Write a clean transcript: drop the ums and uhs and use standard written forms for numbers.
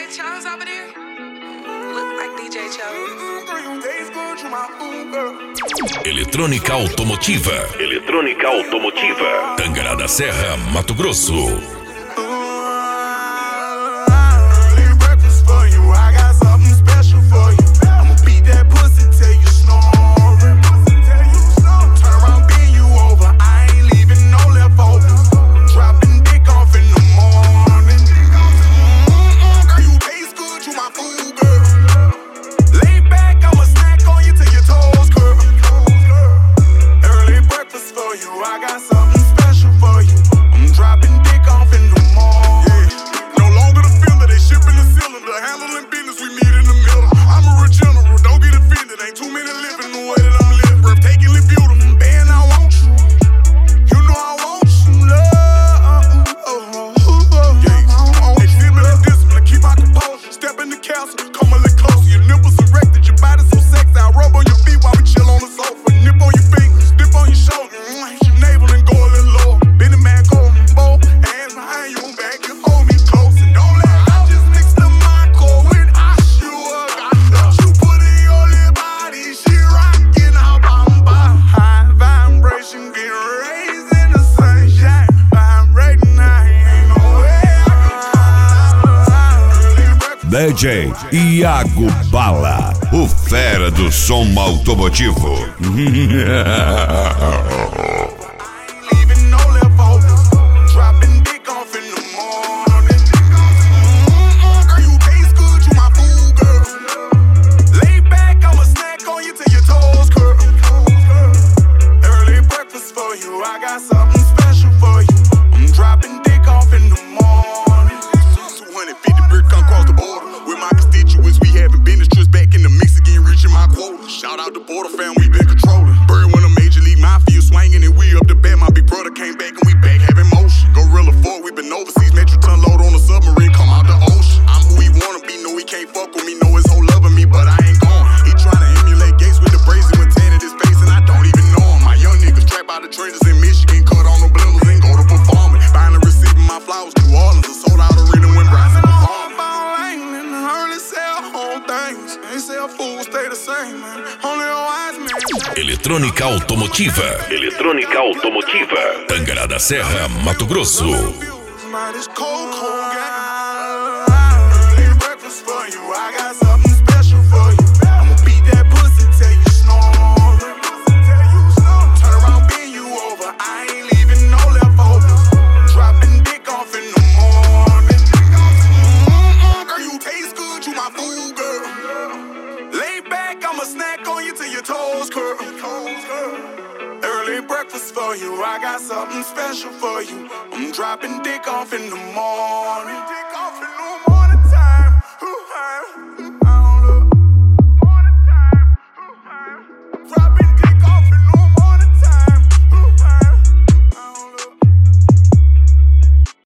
Chose over there? Look like DJ Chose. Eletrônica automotiva. Eletrônica automotiva. Tangará da Serra, Mato Grosso. DJ Iago Bala, o fera do som automotivo. Eletrônica automotiva. Eletrônica automotiva. Tangará da Serra, Mato Grosso. Breakfast for you, I got something special for you. I'm dropping dick off in the morning.